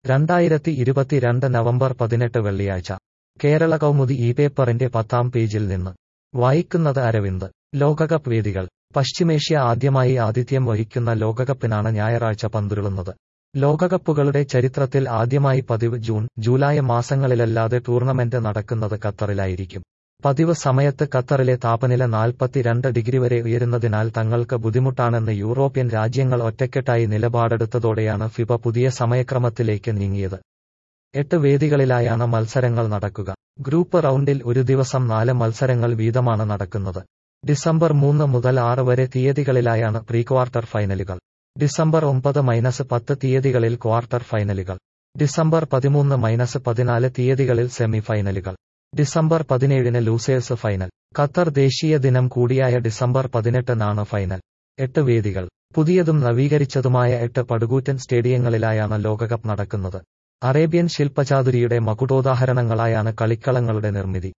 2022 November 18 വെള്ളിയാഴ്ച കേരള കൗമുദി ഈ പേപ്പറിന്റെ 10-ാം പേജിൽ നിന്ന് വായിക്കുന്നത് അരവിന്ദ്. ലോകകപ്പ് വേദികൾ. പശ്ചിമേഷ്യ ആദ്യമായി ആതിഥ്യം വഹിക്കുന്ന ലോകകപ്പിനാണ് ഞായറാഴ്ച പന്തുരുളുന്നത്. ലോകകപ്പുകളുടെ ചരിത്രത്തിൽ ആദ്യമായി പതിവ് ജൂൺ, ജൂലൈ മാസങ്ങളിലല്ലാതെ ടൂർണമെന്റ് നടക്കുന്നത് ഖത്തറിലായിരിക്കും. പതിവ് സമയത്ത് ഖത്തറിലെ താപനില 42 ഡിഗ്രി വരെ ഉയരുന്നതിനാൽ തങ്ങൾക്ക് ബുദ്ധിമുട്ടാണെന്ന് യൂറോപ്യൻ രാജ്യങ്ങൾ ഒറ്റക്കെട്ടായി നിലപാടെടുത്തതോടെയാണ് ഫിഫ പുതിയ സമയക്രമത്തിലേക്ക് നീങ്ങിയത്. 8 വേദികളിലായാണ് മത്സരങ്ങൾ നടക്കുക. ഗ്രൂപ്പ് റൗണ്ടിൽ ഒരു ദിവസം 4 മത്സരങ്ങൾ വീതമാണ് നടക്കുന്നത്. ഡിസംബർ 3 മുതൽ 6 വരെ തീയതികളിലായാണ് പ്രീക്വാർട്ടർ ഫൈനലുകൾ. ഡിസംബർ 9-10 തീയതികളിൽ ക്വാർട്ടർ ഫൈനലുകൾ. ഡിസംബർ 13-14 തീയതികളിൽ സെമി ഫൈനലുകൾ. December 17 losers final. ഖത്തർ ദേശീയ ദിനം കൂടിയായ ഡിസംബർ 18 ഫൈനൽ. 8 വേദികൾ. പുതിയതും നവീകരിച്ചതുമായ 8 പടുകൂറ്റൻ സ്റ്റേഡിയങ്ങളിലായാണ് ലോകകപ്പ് നടക്കുന്നത്. അറേബ്യൻ ശില്പചാതുരിയുടെ മകുടോദാഹരണങ്ങളായാണ് കളിക്കളങ്ങളുടെ നിർമ്മിതി.